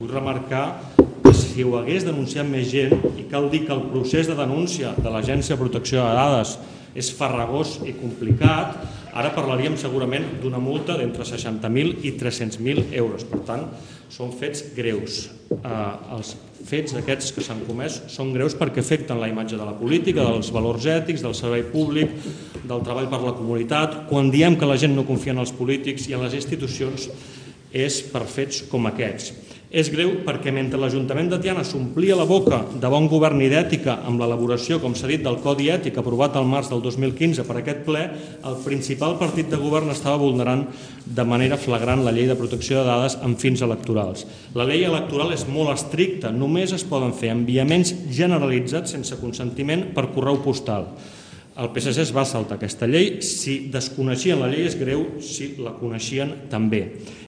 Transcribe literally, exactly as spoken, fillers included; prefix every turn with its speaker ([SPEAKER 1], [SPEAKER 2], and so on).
[SPEAKER 1] Vull remarcar que si ho hagués denunciat més gent, i cal dir que el procés de denúncia de l'Agència de Protecció de Dades és farragós i complicat, ara parlaríem segurament d'una multa d'entre seixanta mil i tres-cents mil euros. Per tant, són fets greus. Els fets aquests que s'han comès són greus perquè afecten la imatge de la política, dels valors ètics, del servei públic, del treball per la comunitat. Quan diem que la gent no confia en els polítics i en les institucions és per fets com aquests. És greu perquè mentre l'Ajuntament de Tiana s'omplia la boca de bon govern i d'ètica amb l'elaboració, com s'ha dit, del Codi Ètic aprovat al març del dos mil quinze per aquest ple, el principal partit de govern estava vulnerant de manera flagrant la llei de protecció de dades amb fins electorals. La llei electoral és molt estricta, només es poden fer enviaments generalitzats sense consentiment per correu postal. El P S C es va saltar aquesta llei. Si desconeixien la llei és greu, si la coneixien també.